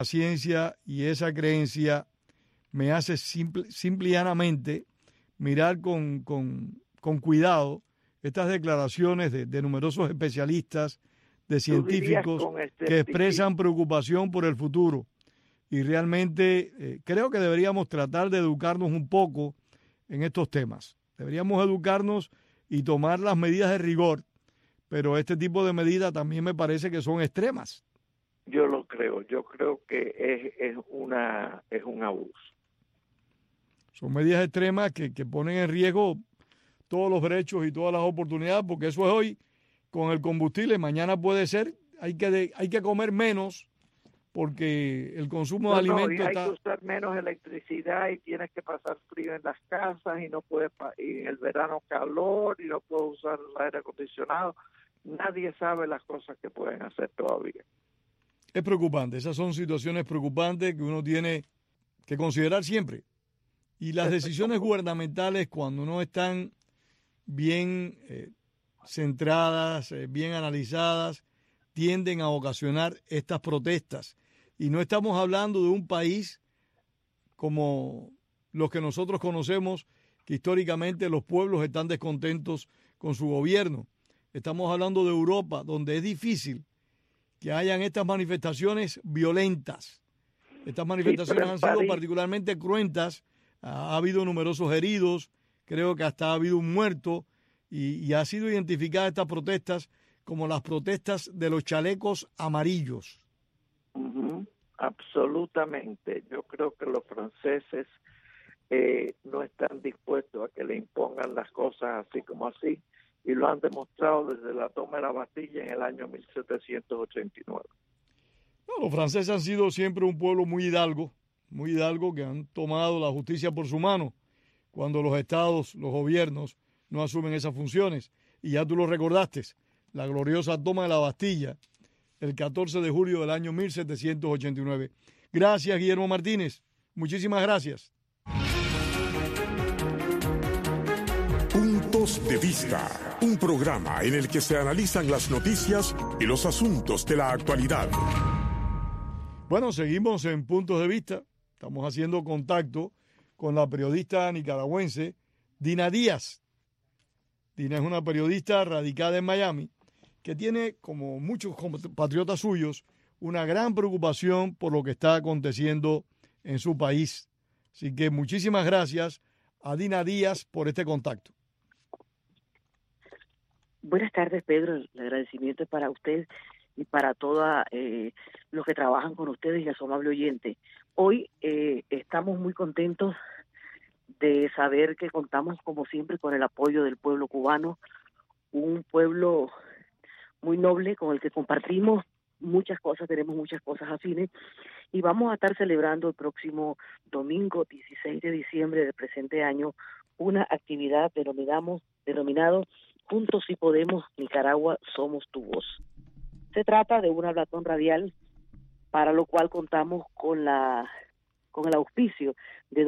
ciencia y esa creencia me hace simple y llanamente mirar con cuidado estas declaraciones de numerosos especialistas, de científicos que expresan preocupación por el futuro. Y realmente creo que deberíamos tratar de educarnos un poco en estos temas. Deberíamos educarnos y tomar las medidas de rigor, pero este tipo de medidas también me parece que son extremas. Yo lo creo, yo creo que es un abuso. Son medidas extremas que ponen en riesgo todos los derechos y todas las oportunidades, porque eso es hoy con el combustible, mañana puede ser, hay que comer menos porque el consumo de alimentos hay que usar menos electricidad y tienes que pasar frío en las casas y no puedes, y en el verano calor y no puedes usar el aire acondicionado. Nadie sabe las cosas que pueden hacer todavía. Es preocupante, esas son situaciones preocupantes que uno tiene que considerar siempre. Y las decisiones gubernamentales, cuando no están bien centradas, bien analizadas, tienden a ocasionar estas protestas. Y no estamos hablando de un país como los que nosotros conocemos, que históricamente los pueblos están descontentos con su gobierno. Estamos hablando de Europa, donde es difícil que hayan estas manifestaciones violentas. Estas manifestaciones han sido particularmente cruentas. Ha habido numerosos heridos, creo que hasta ha habido un muerto, y ha sido identificada estas protestas como las protestas de los chalecos amarillos. Absolutamente. Yo creo que los franceses no están dispuestos a que le impongan las cosas así como así, y lo han demostrado desde la toma de la Bastilla en el año 1789. No, los franceses han sido siempre un pueblo muy hidalgo, que han tomado la justicia por su mano cuando los estados, los gobiernos no asumen esas funciones. Y ya tú lo recordaste, la gloriosa toma de la Bastilla, el 14 de julio del año 1789. Gracias, Guillermo Martínez. Muchísimas gracias. Puntos de Vista, un programa en el que se analizan las noticias y los asuntos de la actualidad. Bueno, seguimos en Puntos de Vista. Estamos haciendo contacto con la periodista nicaragüense Dina Díaz. Dina es una periodista radicada en Miami que tiene, como muchos compatriotas suyos, una gran preocupación por lo que está aconteciendo en su país. Así que muchísimas gracias a Dina Díaz por este contacto. Buenas tardes, Pedro. El agradecimiento es para usted y para todos los que trabajan con ustedes y a su amable oyente. Hoy estamos muy contentos de saber que contamos, como siempre, con el apoyo del pueblo cubano, un pueblo muy noble con el que compartimos muchas cosas, tenemos muchas cosas afines, y vamos a estar celebrando el próximo domingo 16 de diciembre del presente año una actividad denominado Juntos Si Podemos, Nicaragua Somos Tu Voz. Se trata de un hablatón radial, para lo cual contamos con el auspicio de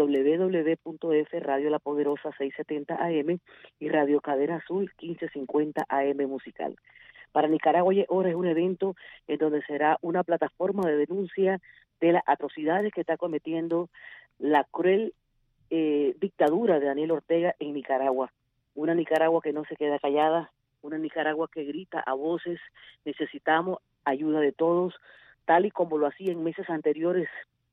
www.f Radio La Poderosa 670 AM y Radio Cadena Azul 1550 AM Musical. Para Nicaragua ahora es un evento en donde será una plataforma de denuncia de las atrocidades que está cometiendo la cruel dictadura de Daniel Ortega en Nicaragua. Una Nicaragua que no se queda callada, una Nicaragua que grita a voces: necesitamos ayuda de todos, tal y como lo hacía en meses anteriores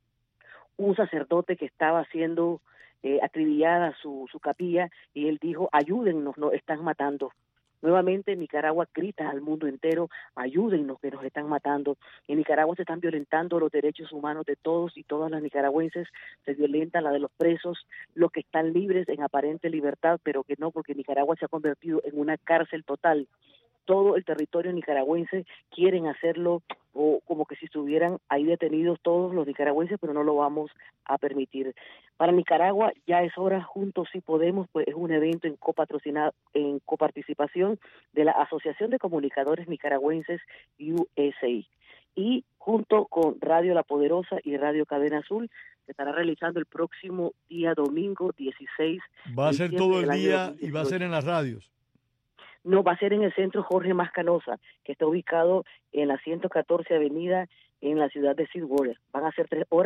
un sacerdote que estaba haciendo acribillada su capilla, y él dijo: ayúdennos, nos están matando. Nuevamente Nicaragua grita al mundo entero: ayúdennos, que nos están matando. En Nicaragua se están violentando los derechos humanos de todos y todas las nicaragüenses, se violenta la de los presos, los que están libres en aparente libertad, pero que no, porque Nicaragua se ha convertido en una cárcel total. Todo el territorio nicaragüense quieren hacerlo, o como que si estuvieran ahí detenidos todos los nicaragüenses, pero no lo vamos a permitir. Para Nicaragua ya es hora. Juntos Si Podemos, pues es un evento en coparticipación de la Asociación de Comunicadores Nicaragüenses USA, y junto con Radio La Poderosa y Radio Cadena Azul se estará realizando el próximo día domingo 16. Va a ser todo el día y va a ser en las radios. No, va a ser en el centro Jorge Mascanosa, que está ubicado en la 114 Avenida en la ciudad de Seawater. Van a ser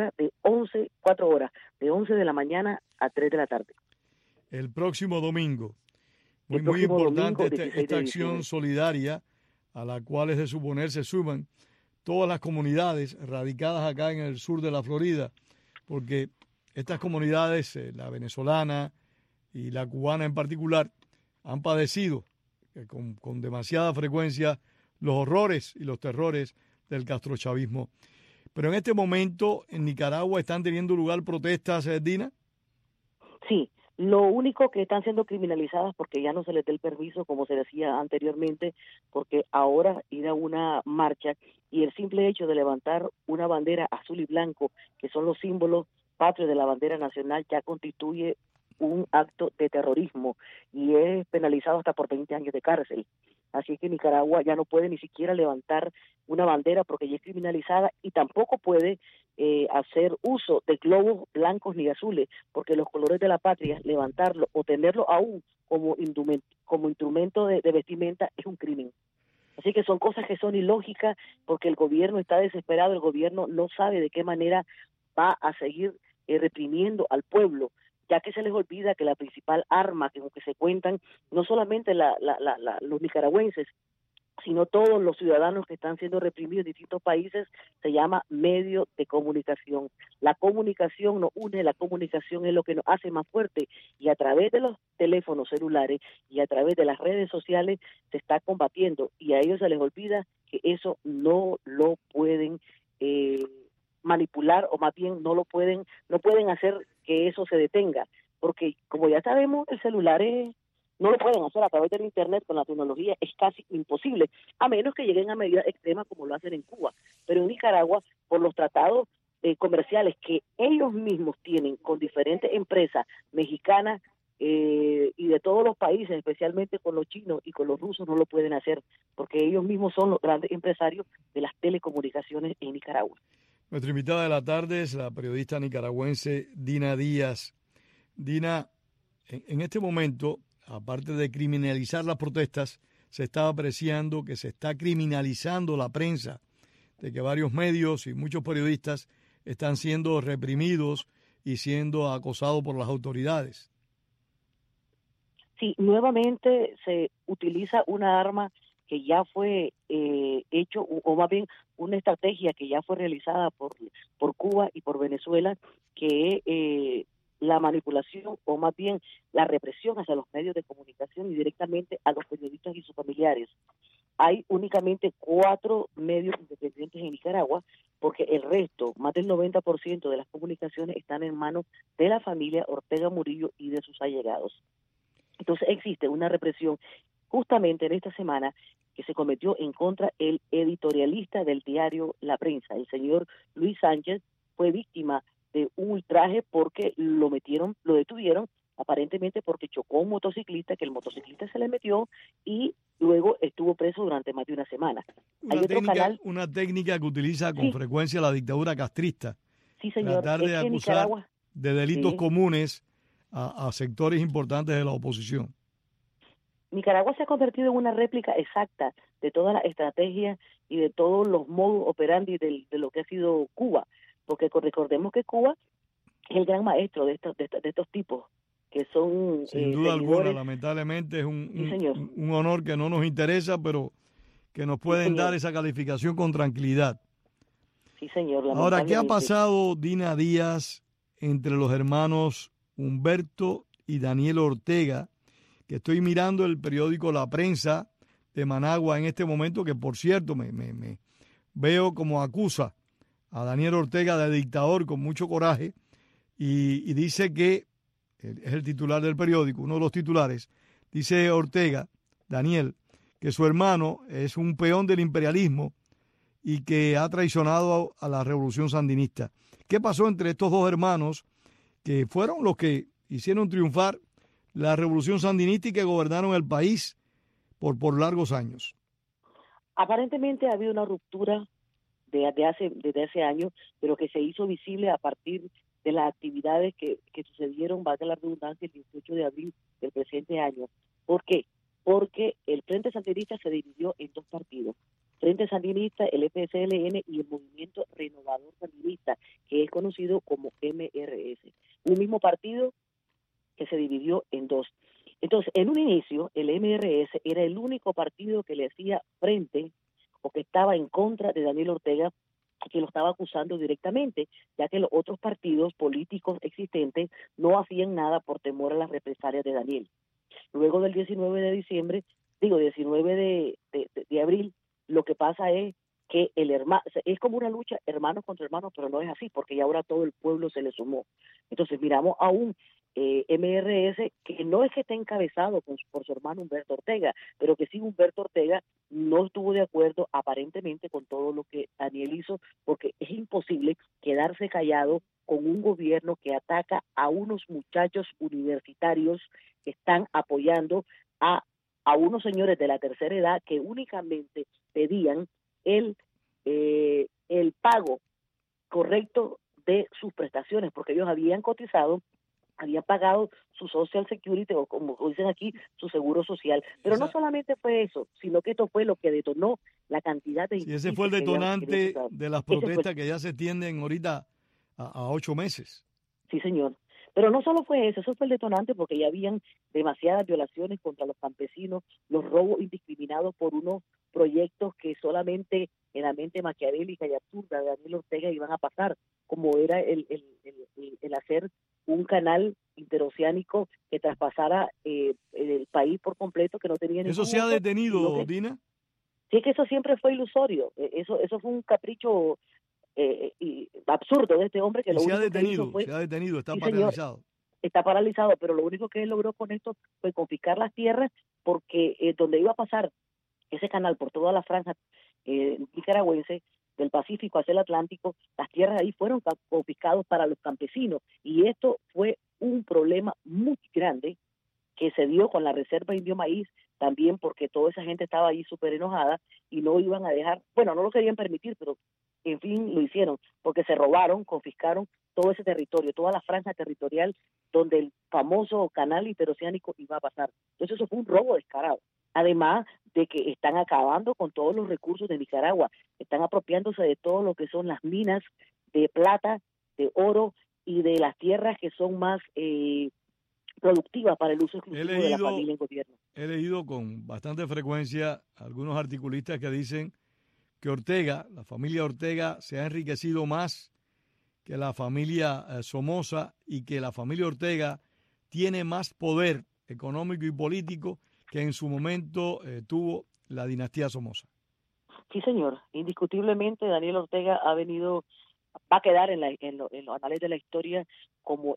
4 horas, de 11 de la mañana a 3 de la tarde. El próximo domingo. Muy próximo importante domingo, esta acción solidaria a la cual es de suponer se suman todas las comunidades radicadas acá en el sur de la Florida, porque estas comunidades, la venezolana y la cubana en particular, han padecido con demasiada frecuencia los horrores y los terrores del castrochavismo. Pero en este momento en Nicaragua están teniendo lugar protestas, Dina. Sí, lo único que están siendo criminalizadas porque ya no se les dé el permiso, como se decía anteriormente, porque ahora ir a una marcha y el simple hecho de levantar una bandera azul y blanco, que son los símbolos patrios de la bandera nacional, ya constituye un acto de terrorismo y es penalizado hasta por 20 años de cárcel. Así que Nicaragua ya no puede ni siquiera levantar una bandera porque ya es criminalizada y tampoco puede hacer uso de globos blancos ni azules, porque los colores de la patria, levantarlo o tenerlo aún como instrumento de vestimenta es un crimen. Así que son cosas que son ilógicas porque el gobierno está desesperado, el gobierno no sabe de qué manera va a seguir reprimiendo al pueblo, ya que se les olvida que la principal arma con que se cuentan no solamente los nicaragüenses, sino todos los ciudadanos que están siendo reprimidos en distintos países, se llama medio de comunicación. La comunicación nos une, la comunicación es lo que nos hace más fuerte y a través de los teléfonos celulares y a través de las redes sociales se está combatiendo y a ellos se les olvida que eso no lo pueden manipular o más bien no pueden hacer que eso se detenga, porque como ya sabemos el celular no lo pueden hacer a través del internet con la tecnología, es casi imposible, a menos que lleguen a medidas extremas como lo hacen en Cuba, pero en Nicaragua por los tratados comerciales que ellos mismos tienen con diferentes empresas mexicanas y de todos los países, especialmente con los chinos y con los rusos, no lo pueden hacer, porque ellos mismos son los grandes empresarios de las telecomunicaciones en Nicaragua. Nuestra invitada de la tarde es la periodista nicaragüense Dina Díaz. Dina, en este momento, aparte de criminalizar las protestas, se está apreciando que se está criminalizando la prensa, de que varios medios y muchos periodistas están siendo reprimidos y siendo acosados por las autoridades. Sí, nuevamente se utiliza una arma que ya fue hecho, o más bien una estrategia que ya fue realizada por Cuba y por Venezuela, que es la manipulación o más bien la represión hacia los medios de comunicación y directamente a los periodistas y sus familiares. Hay únicamente 4 medios independientes en Nicaragua, porque el resto, más del 90% de las comunicaciones están en manos de la familia Ortega Murillo y de sus allegados. Entonces existe una represión justamente en esta semana que se cometió en contra el editorialista del diario La Prensa, el señor Luis Sánchez, fue víctima de un ultraje porque lo detuvieron aparentemente porque chocó a un motociclista, que el motociclista se le metió y luego estuvo preso durante más de una semana. Una técnica que utiliza con frecuencia la dictadura castrista. Sí, señor. Tratar de acusar de delitos comunes a sectores importantes de la oposición. Nicaragua se ha convertido en una réplica exacta de toda la estrategia y de todos los modus operandi de lo que ha sido Cuba, porque recordemos que Cuba es el gran maestro de estos tipos, que son sin duda alguna, lamentablemente es un honor que no nos interesa, pero que nos pueden dar esa calificación con tranquilidad. Sí, señor. Ahora, ¿qué ha pasado, Dina Díaz, entre los hermanos Humberto y Daniel Ortega? Que estoy mirando el periódico La Prensa de Managua en este momento, que por cierto me veo como acusa a Daniel Ortega de dictador con mucho coraje y dice que, es el titular del periódico, uno de los titulares, dice Ortega, Daniel, que su hermano es un peón del imperialismo y que ha traicionado a la revolución sandinista. ¿Qué pasó entre estos dos hermanos que fueron los que hicieron triunfar la revolución sandinista y que gobernaron el país por largos años? Aparentemente ha habido una ruptura desde hace años, pero que se hizo visible a partir de las actividades que sucedieron, valga la redundancia, el 18 de abril del presente año. ¿Por qué? Porque el Frente Sandinista se dividió en 2 partidos. Frente Sandinista, el FSLN y el Movimiento Renovador Sandinista, que es conocido como MRS. Un mismo partido que se dividió en dos. Entonces, en un inicio, el MRS era el único partido que le hacía frente o que estaba en contra de Daniel Ortega, que lo estaba acusando directamente, ya que los otros partidos políticos existentes no hacían nada por temor a las represalias de Daniel. Luego del 19 de abril, lo que pasa es que es como una lucha hermanos contra hermanos, pero no es así, porque ya ahora todo el pueblo se le sumó. Entonces miramos a un MRS que no es que esté encabezado por su hermano Humberto Ortega, pero que sí Humberto Ortega no estuvo de acuerdo aparentemente con todo lo que Daniel hizo, porque es imposible quedarse callado con un gobierno que ataca a unos muchachos universitarios que están apoyando a unos señores de la tercera edad que únicamente pedían el pago correcto de sus prestaciones, porque ellos habían cotizado, habían pagado su Social Security, o como dicen aquí, su seguro social. Pero no solamente fue eso, sino que esto fue lo que detonó la cantidad de... Sí, ese fue el detonante de las protestas que ya se extienden ahorita a 8 meses. Sí, señor. Pero no solo fue eso fue el detonante, porque ya habían demasiadas violaciones contra los campesinos, los robos indiscriminados por unos proyectos que solamente en la mente maquiavélica y absurda de Daniel Ortega iban a pasar, como era el hacer un canal interoceánico que traspasara el país por completo, que no tenía ningún... ¿Eso se ha detenido, Dina? Sí, es que eso siempre fue ilusorio. Eso fue un capricho absurdo de este hombre que lo único que hizo fue... Se ha detenido, está sí, paralizado. Señor, está paralizado, pero lo único que él logró con esto fue confiscar las tierras, porque donde iba a pasar ese canal por toda la franja nicaragüense, del Pacífico hacia el Atlántico, las tierras ahí fueron confiscadas para los campesinos, y esto fue un problema muy grande que se dio con la reserva Indio Maíz, también porque toda esa gente estaba ahí súper enojada y no iban a dejar, bueno, no lo querían permitir, pero en fin lo hicieron, porque se robaron, confiscaron todo ese territorio, toda la franja territorial donde el famoso canal interoceánico iba a pasar. Entonces eso fue un robo descarado. Además de que están acabando con todos los recursos de Nicaragua, están apropiándose de todo lo que son las minas de plata, de oro y de las tierras que son más productivas para el uso exclusivo de la familia en gobierno. He leído con bastante frecuencia algunos articulistas que dicen que Ortega, la familia Ortega, se ha enriquecido más que la familia Somoza, y que la familia Ortega tiene más poder económico y político que en su momento tuvo la dinastía Somoza. Sí, señor. Indiscutiblemente Daniel Ortega va a quedar en los anales de la historia como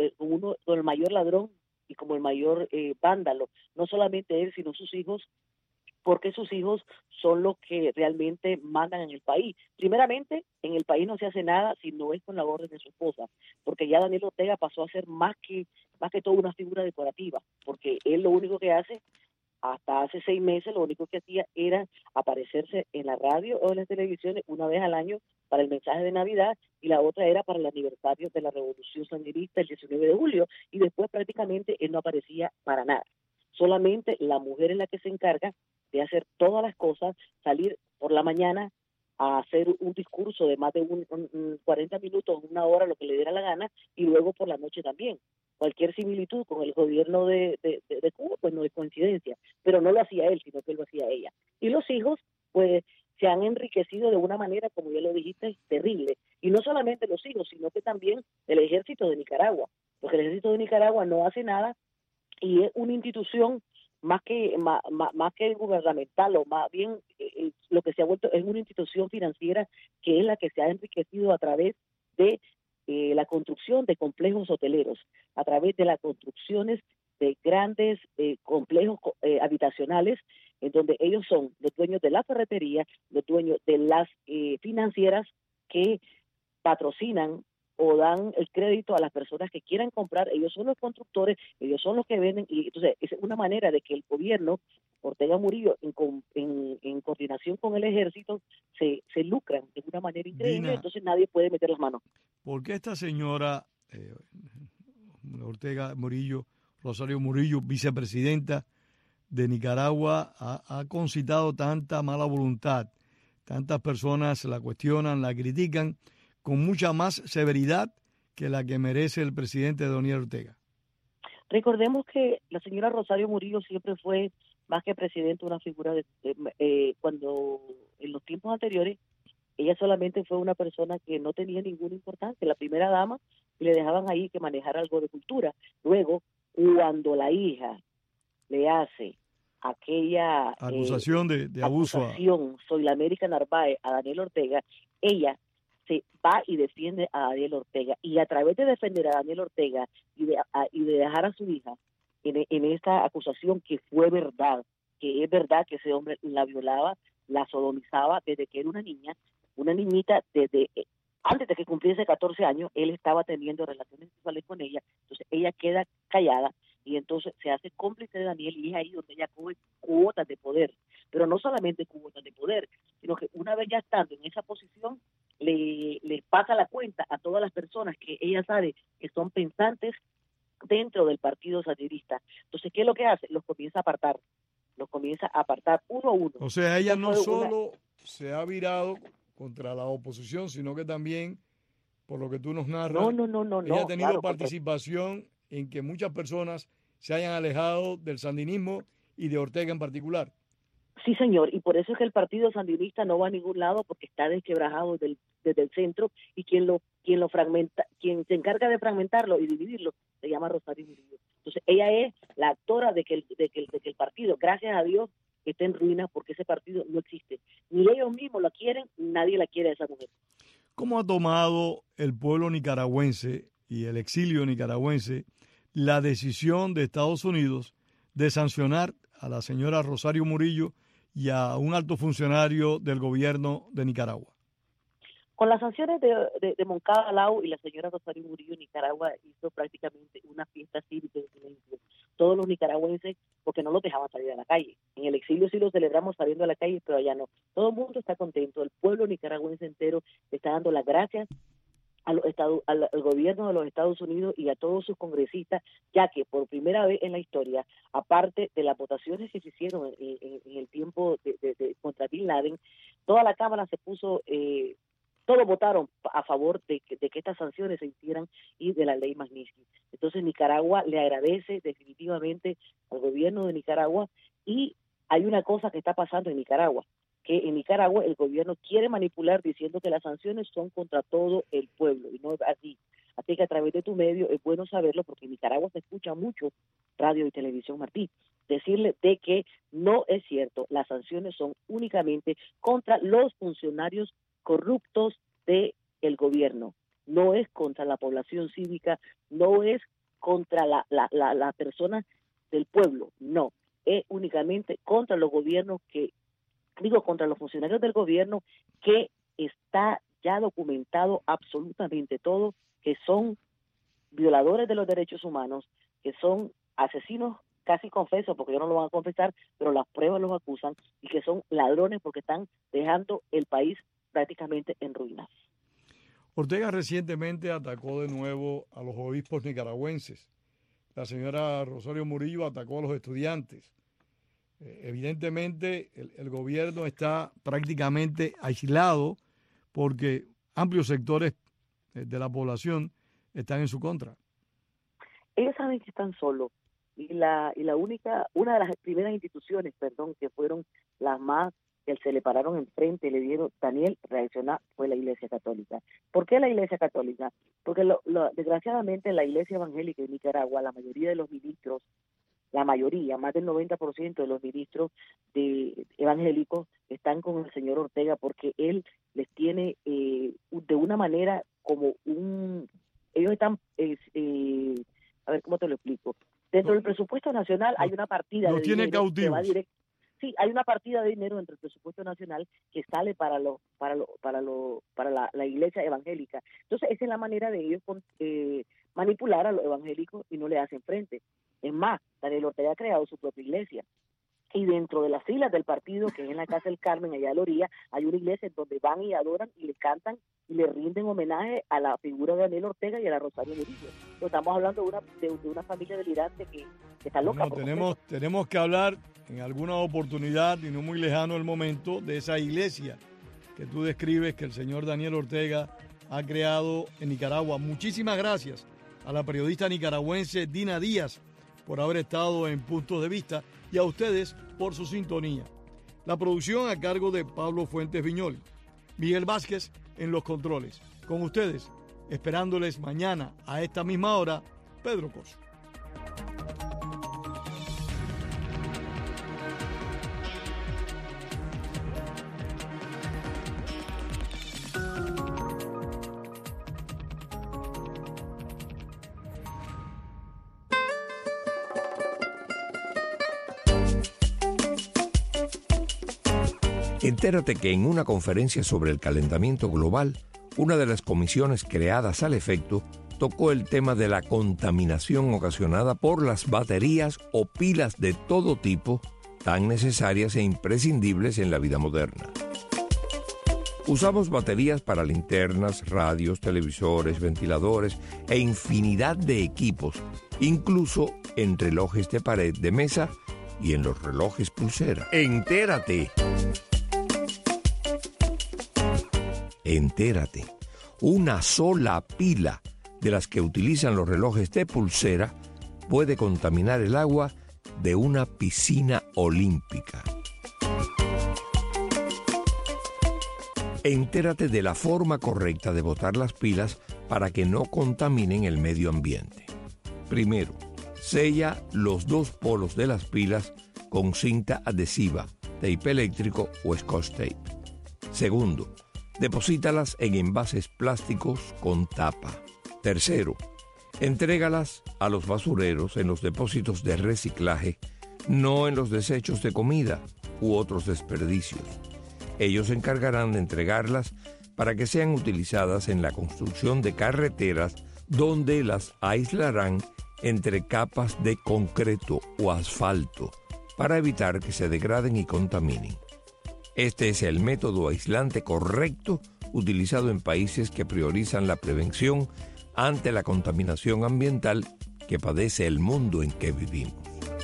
el mayor ladrón y como el mayor vándalo. No solamente él, sino sus hijos, porque sus hijos son los que realmente mandan en el país. Primeramente, en el país no se hace nada si no es con la orden de su esposa, porque ya Daniel Ortega pasó a ser más que todo una figura decorativa, porque él lo único que hace, hasta hace 6 meses, lo único que hacía era aparecerse en la radio o en las televisiones una vez al año para el mensaje de Navidad, y la otra era para el aniversario de la Revolución Sandinista el 19 de julio, y después prácticamente él no aparecía para nada. Solamente la mujer es la que se encarga de hacer todas las cosas, salir por la mañana a hacer un discurso de más de 40 minutos, 1 hora, lo que le diera la gana, y luego por la noche también. Cualquier similitud con el gobierno de Cuba, pues no es coincidencia, pero no lo hacía él, sino que lo hacía ella. Y los hijos, pues, se han enriquecido de una manera, como ya lo dijiste, terrible. Y no solamente los hijos, sino que también el ejército de Nicaragua, porque el ejército de Nicaragua no hace nada, y es una institución más que gubernamental, o más bien lo que se ha vuelto es una institución financiera, que es la que se ha enriquecido a través de la construcción de complejos hoteleros, a través de las construcciones de grandes complejos habitacionales, en donde ellos son los dueños de la ferretería, los dueños de las financieras que patrocinan o dan el crédito a las personas que quieran comprar. Ellos son los constructores, ellos son los que venden, y entonces es una manera de que el gobierno Ortega Murillo, en coordinación con el ejército, se lucran de una manera increíble. Dina, entonces nadie puede meter las manos. ¿Por qué esta señora Ortega Murillo, Rosario Murillo, vicepresidenta de Nicaragua, ha concitado tanta mala voluntad tantas personas la cuestionan, la critican con mucha más severidad que la que merece el presidente Daniel Ortega. Recordemos que la señora Rosario Murillo siempre fue, más que presidente, una figura cuando en los tiempos anteriores ella solamente fue una persona que no tenía ninguna importancia, la primera dama, y le dejaban ahí que manejara algo de cultura. Luego, cuando la hija le hace aquella acusación de abuso, Soy la América Narváez, a Daniel Ortega, ella se va y defiende a Daniel Ortega, y a través de defender a Daniel Ortega y de dejar a su hija en esta acusación, que fue verdad, que es verdad que ese hombre la violaba, la sodomizaba desde que era una niñita, desde antes de que cumpliese 14 años, él estaba teniendo relaciones sexuales con ella. Entonces ella queda callada y entonces se hace cómplice de Daniel, y es ahí donde ella coge cuotas de poder, pero no solamente cuotas de poder, sino que una vez ya estando en esa posición, le pasa la cuenta a todas las personas que ella sabe que son pensantes dentro del partido sandinista. Entonces, ¿qué es lo que hace? Los comienza a apartar uno a uno. O sea, ella no solo se ha virado contra la oposición, sino que también, por lo que tú nos narras, ella ha tenido participación en que muchas personas se hayan alejado del sandinismo y de Ortega en particular. Sí, señor, y por eso es que el partido sandinista no va a ningún lado, porque está desquebrajado desde el centro, y quien lo fragmenta, quien se encarga de fragmentarlo y dividirlo, se llama Rosario Murillo. Entonces, ella es la actora de que el partido, gracias a Dios, está en ruina, porque ese partido no existe. Ni ellos mismos la quieren, nadie la quiere a esa mujer. ¿Cómo ha tomado el pueblo nicaragüense y el exilio nicaragüense la decisión de Estados Unidos de sancionar a la señora Rosario Murillo y a un alto funcionario del gobierno de Nicaragua? Con las sanciones de Moncada Lau y la señora Rosario Murillo, Nicaragua hizo prácticamente una fiesta cívica de silencio. Todos los nicaragüenses, porque no los dejaban salir a la calle. En el exilio sí lo celebramos saliendo a la calle, pero allá no. Todo el mundo está contento. El pueblo nicaragüense entero está dando las gracias al gobierno de los Estados Unidos y a todos sus congresistas, ya que por primera vez en la historia, aparte de las votaciones que se hicieron en el tiempo contra Bin Laden, toda la Cámara se puso... todos votaron a favor de que estas sanciones se hicieran y de la ley Magnitsky. Entonces Nicaragua le agradece definitivamente al gobierno de Nicaragua, y hay una cosa que está pasando en Nicaragua, que en Nicaragua el gobierno quiere manipular diciendo que las sanciones son contra todo el pueblo, y no es así. Así que a través de tu medio es bueno saberlo, porque en Nicaragua se escucha mucho radio y televisión, Martí, decirle de que no es cierto, las sanciones son únicamente contra los funcionarios corruptos del gobierno, no es contra la población cívica, no es contra la persona del pueblo, no, es únicamente contra los gobiernos contra los funcionarios del gobierno, que está ya documentado absolutamente todo, que son violadores de los derechos humanos, que son asesinos casi confesos, porque ellos no lo van a confesar, pero las pruebas los acusan, y que son ladrones porque están dejando el país prácticamente en ruinas. Ortega recientemente atacó de nuevo a los obispos nicaragüenses. La señora Rosario Murillo atacó a los estudiantes. Evidentemente el gobierno está prácticamente aislado, porque amplios sectores de la población están en su contra. Ellos saben que están solos, y una de las primeras instituciones, que fueron las más que se le pararon enfrente y le dieron Daniel reaccionar, fue la Iglesia Católica. ¿Por qué la Iglesia Católica? Porque desgraciadamente la Iglesia Evangélica en Nicaragua, la mayoría de los ministros, más del 90% de los ministros evangélicos están con el señor Ortega, porque él les tiene de una manera como ellos están, a ver cómo te lo explico. Dentro del presupuesto nacional hay una partida de tiene dinero cautivos. Que va directo. Sí, hay una partida de dinero dentro del presupuesto nacional que sale para la iglesia evangélica. Entonces, esa es la manera de ellos manipular a los evangélicos, y no le hacen frente. Es más, Daniel Ortega ha creado su propia iglesia. Y dentro de las filas del partido, que es en la Casa del Carmen, allá a la orilla, hay una iglesia donde van y adoran y le cantan y le rinden homenaje a la figura de Daniel Ortega y a la Rosario Murillo. Estamos hablando de una familia delirante que está loca. Tenemos que hablar en alguna oportunidad, y no muy lejano el momento, de esa iglesia que tú describes que el señor Daniel Ortega ha creado en Nicaragua. Muchísimas gracias a la periodista nicaragüense Dina Díaz por haber estado en Puntos de Vista y a ustedes por su sintonía. La producción a cargo de Pablo Fuentes Viñol. Miguel Vázquez en los controles. Con ustedes, esperándoles mañana a esta misma hora, Pedro Coso. Entérate que en una conferencia sobre el calentamiento global, una de las comisiones creadas al efecto tocó el tema de la contaminación ocasionada por las baterías o pilas de todo tipo, tan necesarias e imprescindibles en la vida moderna. Usamos baterías para linternas, radios, televisores, ventiladores e infinidad de equipos, incluso en relojes de pared de mesa y en los relojes pulsera. ¡Entérate! Entérate, una sola pila de las que utilizan los relojes de pulsera puede contaminar el agua de una piscina olímpica. Entérate de la forma correcta de botar las pilas para que no contaminen el medio ambiente. Primero, sella los dos polos de las pilas con cinta adhesiva, tape eléctrico o scotch tape. Segundo, deposítalas en envases plásticos con tapa. Tercero, entrégalas a los basureros en los depósitos de reciclaje, no en los desechos de comida u otros desperdicios. Ellos se encargarán de entregarlas para que sean utilizadas en la construcción de carreteras, donde las aislarán entre capas de concreto o asfalto para evitar que se degraden y contaminen. Este es el método aislante correcto utilizado en países que priorizan la prevención ante la contaminación ambiental que padece el mundo en que vivimos.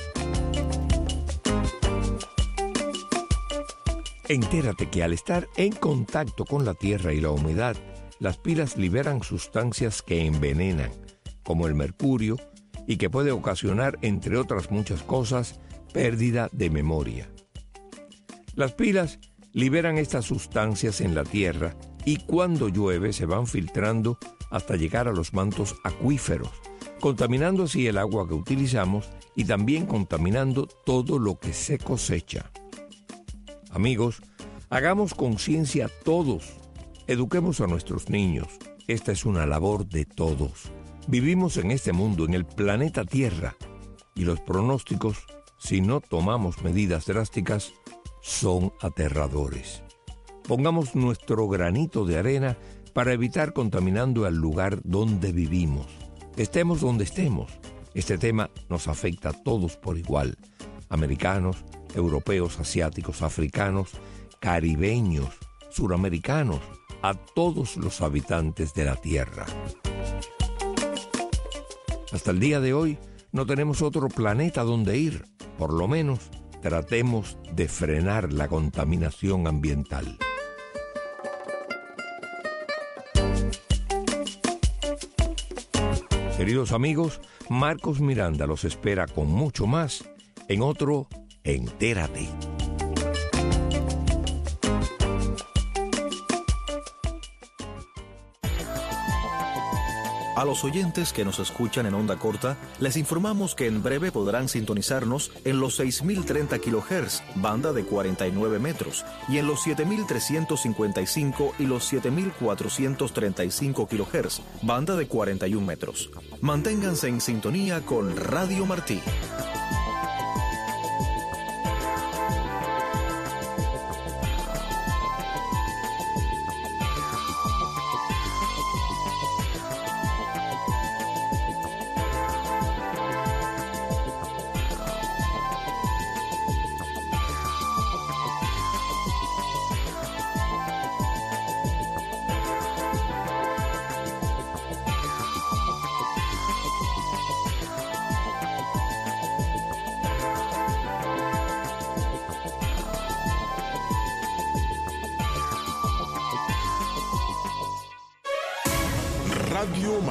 Entérate que al estar en contacto con la tierra y la humedad, las pilas liberan sustancias que envenenan, como el mercurio, y que puede ocasionar, entre otras muchas cosas, pérdida de memoria. Las pilas liberan estas sustancias en la tierra y cuando llueve se van filtrando hasta llegar a los mantos acuíferos, contaminando así el agua que utilizamos y también contaminando todo lo que se cosecha. Amigos, hagamos conciencia todos, eduquemos a nuestros niños. Esta es una labor de todos. Vivimos en este mundo, en el planeta Tierra, y los pronósticos, si no tomamos medidas drásticas, son aterradores. Pongamos nuestro granito de arena para evitar contaminando el lugar donde vivimos. Estemos donde estemos. Este tema nos afecta a todos por igual. Americanos, europeos, asiáticos, africanos, caribeños, suramericanos, a todos los habitantes de la Tierra. Hasta el día de hoy no tenemos otro planeta donde ir. Por lo menos tratemos de frenar la contaminación ambiental. Queridos amigos, Marcos Miranda los espera con mucho más en otro Entérate. A los oyentes que nos escuchan en onda corta, les informamos que en breve podrán sintonizarnos en los 6.030 kHz, banda de 49 metros, y en los 7.355 y los 7.435 kHz, banda de 41 metros. Manténganse en sintonía con Radio Martí. Radio